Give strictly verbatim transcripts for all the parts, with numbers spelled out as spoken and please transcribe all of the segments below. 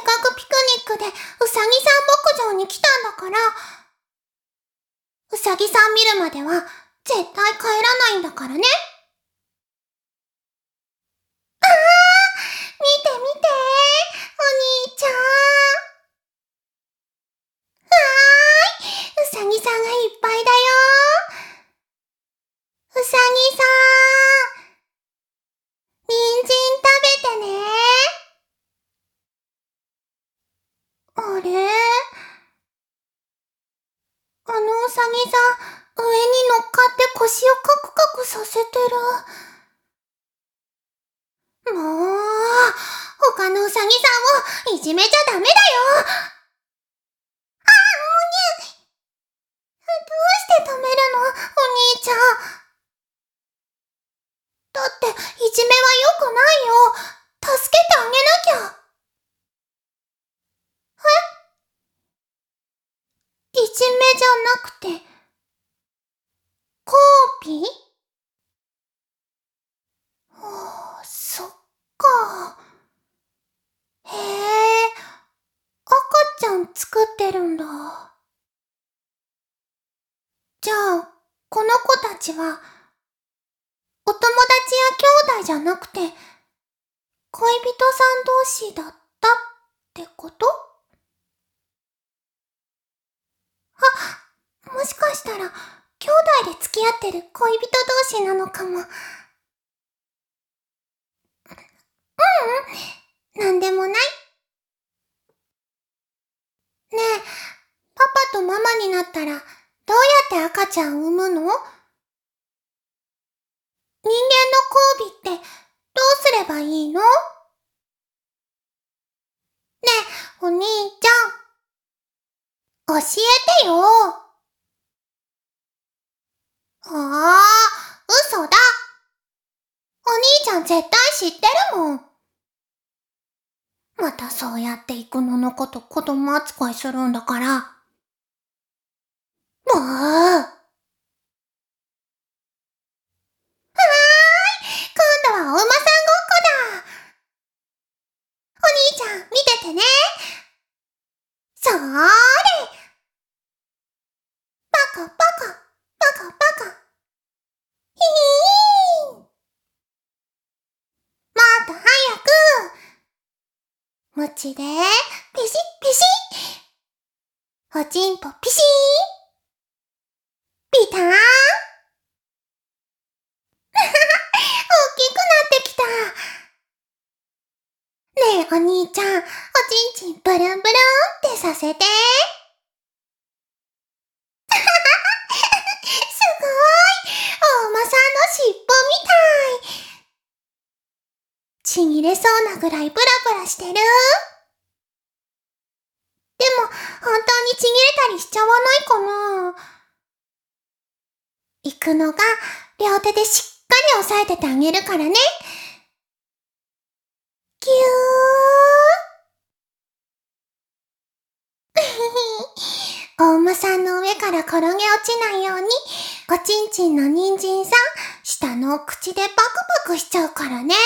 学ピクニックでうさぎさん牧場に来たんだから、うさぎさん見るまでは絶対帰らないんだからね。あー、見て見て、お兄ちゃん。わーい、うさぎさんがいっぱいだよ。うさぎさん、人参食べてね。あれ？あのうさぎさん、上に乗っかって腰をカクカクさせてる。もう、他のうさぎさんをいじめちゃダメだよ。あ、むにゅ。どうして止めるの？お兄ちゃん。だって、いじめは良くないよ。助けてあげなきゃ。え？いじめじゃなくて、コーピー？はあ、そっか。へえ、赤ちゃん作ってるんだ。じゃあ、この子たちは、お友達や兄弟じゃなくて、恋人さん同士だったってこと？あ、もしかしたら、兄弟で付き合ってる恋人同士なのかも。ううん、なんでもない。ねえ、パパとママになったら、どうやって赤ちゃん産むの？人間の交尾って、どうすればいいの？ねえ、お兄ちゃん、教えてよ。ああ、嘘だ。お兄ちゃん絶対知ってるもん。またそうやってイクノのこと子供扱いするんだから。もう。はーい、今度はお馬さんごっこだ。お兄ちゃん見ててね。そーれ。パカパカ、パカパカ。ヒーン。もっと早く。鞭で、ピシッピシッ。おちんぽピシー。ピターン。大きくなってきた。ねえお兄ちゃん、おちんちんブルンブルンってさせて。すごい。お馬さんの尻尾みたい。ちぎれそうなぐらいブラブラしてる。でも、本当にちぎれたりしちゃわないかな。イクノが両手でしっかり押さえててあげるからね。ぎゅー。お馬さんの上から転げ落ちないように、おちんちんの人参さん、下のお口でパクパクしちゃうからね。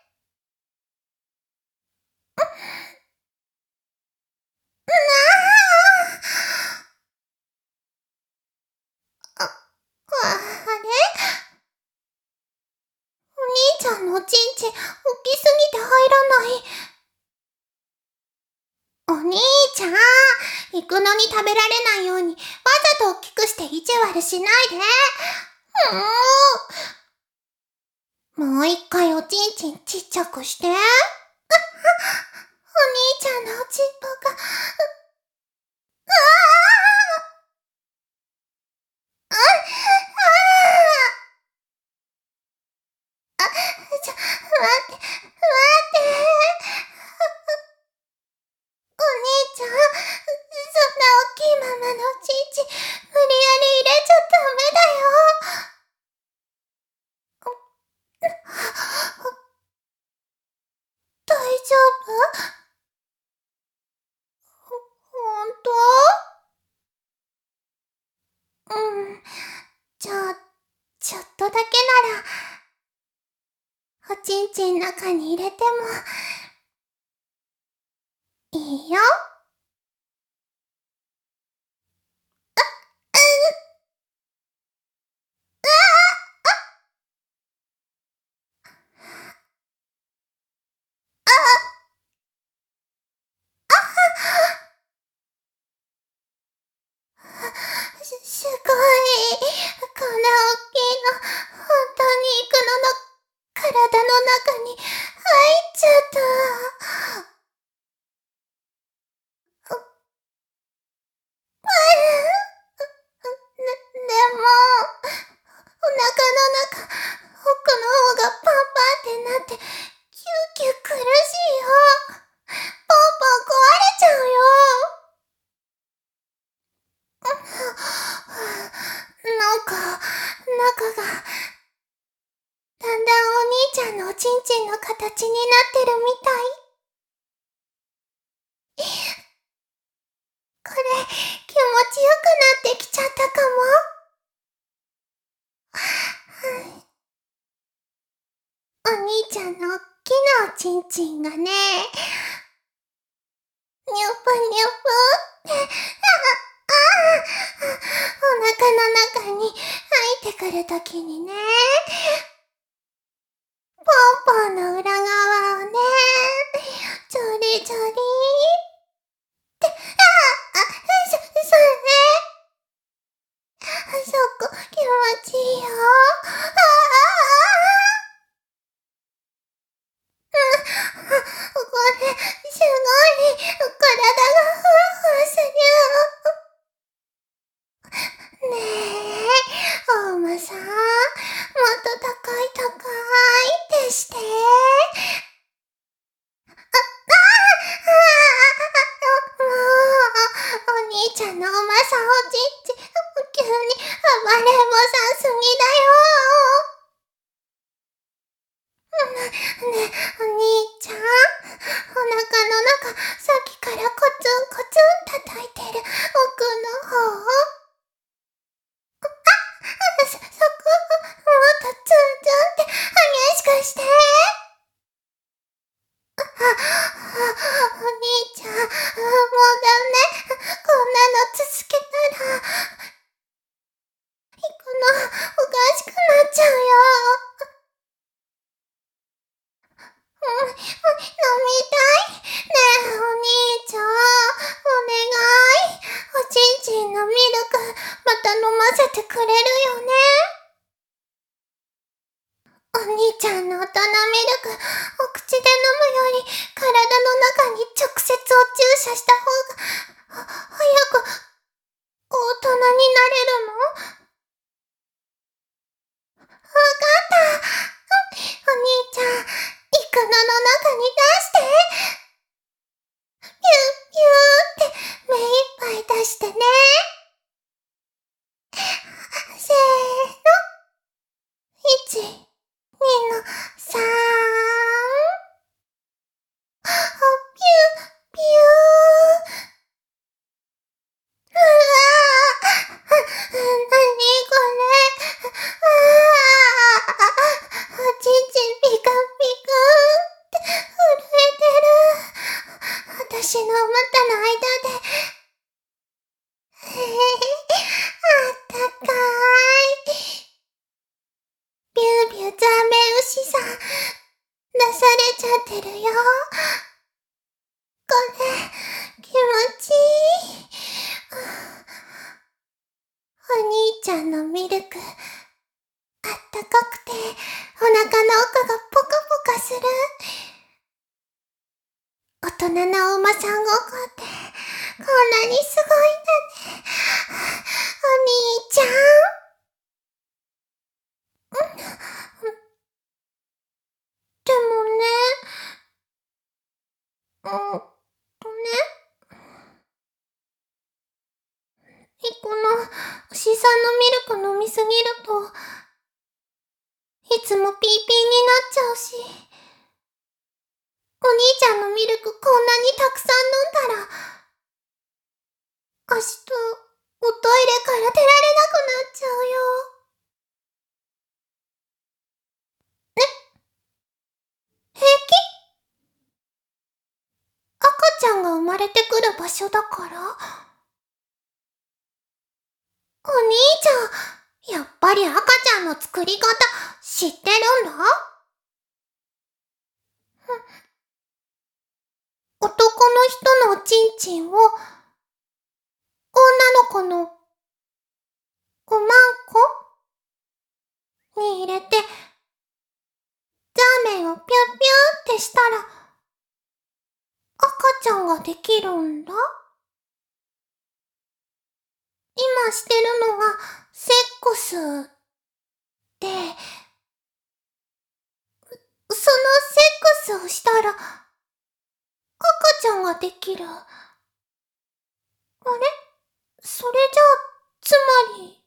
なあ。あ、あれ？お兄ちゃんのおちんちん、大きすぎて入らない。お兄ちゃん、イクノに食べられないように、わざと大きくして意地悪しないで。もう。もう一回おちんちんちっちゃくして。お兄ちゃんのおちんぽが、う、ああ、ああ、あ、ちょ、待って、待って。お兄ちゃん、そんな大きいままのおちんちん、無理やり入れちゃダメだよ。大丈夫？ほ、ほんと？うん。じゃあ、ちょっとだけなら、おちんちん中に入れても、 いいよ。す、すごい。こんな大きいの、本当にイクノの体の中に入っちゃった。で、でも、お腹の中、奥の方がパンパンってなって、キューキュー苦しいよ。ポンポン壊れちゃうよ。なんか、中が、だんだんお兄ちゃんのおちんちんの形になってるみたい。これ、気持ちよくなってきちゃったかも。お兄ちゃんのおっきなおちんちんがね、にゅぷにゅぷって、ああ、お腹の中に入ってくるときにね、ポンポンの裏側をね、ちょりちょりって、ああ、そ、それ、あそこ気持ちいいよ。ああ、これ、すごい、体がふわふわする。ねえ、お馬さん、もっと高い高いってして。あ、ああ、もう、お兄ちゃんのおまさんおちんちん、急に暴れん坊さんすぎだよ。ねえ、お兄ちゃん、お腹の中、さっきからコツンコツン叩いてる奥の方。あ、そ、そこ、もっとツンツンって激しくして。あ、あ、お兄ちゃん、もうダメ。こんなの続けたら、行くのおかしくなっちゃうよ。うん、飲みたい。ねえ、お兄ちゃん、お願い。おちんちんのミルク、また飲ませてくれるよね。お兄ちゃんの大人ミルク、お口で飲むより、体の中に直接お注射した方が、早く、大人になれるの？わかった。お兄ちゃん、イクノの中に出して。ピューピューって目いっぱい出してね。せーの。いち、にのさん。あ、ピューピュー。うわぁ、なにこれ。あぁ、おちんちんピカピカって震えてる。私の股の間で、へへへ、あったかい。ビュービューザメウシさん、出されちゃってるよ。これ、気持ちいい。お兄ちゃんのミルク、あったかくて、お腹の奥がポカポカする。大人なお馬さんごっこって、こんなにすごいんだね。お兄ちゃん。でもね、うんとね、この牛さんのミルク飲みすぎると、いつもピーピーになっちゃうし、お兄ちゃんのミルクこんなにたくさん飲んだら、明日、おトイレから出られなくなっちゃうよ。え、平気？赤ちゃんが生まれてくる場所だから。お兄ちゃん、やっぱり赤ちゃんの作り方知ってるんだ？男の人のチンチンを女の子のおまんこに入れてザーメンをピュンピュンってしたら赤ちゃんができるんだ。今してるのがセックスで、そのセックスをしたら赤ちゃんができる。あれ？それじゃあ、つまり。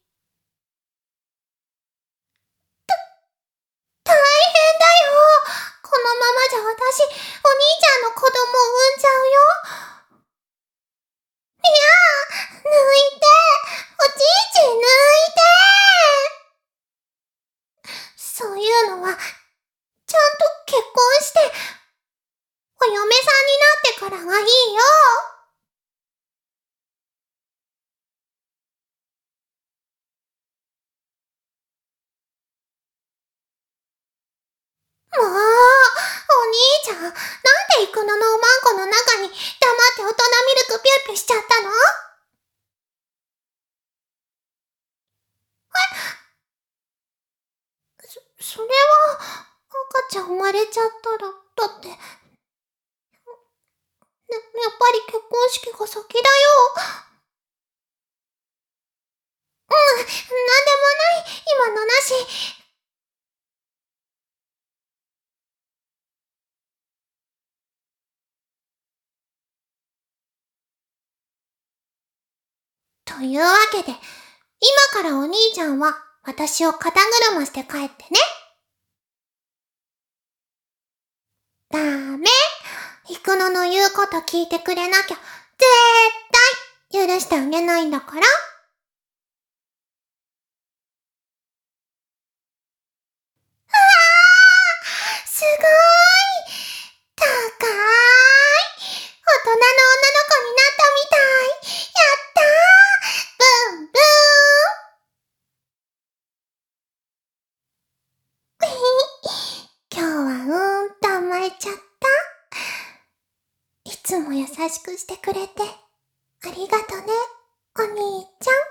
大変だよ。このままじゃ私、お兄ちゃんの子供を産んじゃうよ。いや、抜いて。おちんちん抜いて。そういうのは、ちゃんと結婚して、お嫁さんになってからがいいよ。もう、お兄ちゃん、なんでイクノのおまんこの中に黙って大人ミルクピュッピュしちゃったの？え？そ、それは、赤ちゃん生まれちゃったら、だって、や、やっぱり結婚式が先だよ。うん、なんでもない、今のなし。というわけで、今からお兄ちゃんは私を肩車して帰ってね。ダメ。イクノの言うこと聞いてくれなきゃ、絶対許してあげないんだから。うわー、すごーい。高い。大人の女の子になったみたい。やったー。ブンブーン。今日はうーんと甘えちゃった。いつも優しくしてくれてありがとね、お兄ちゃん。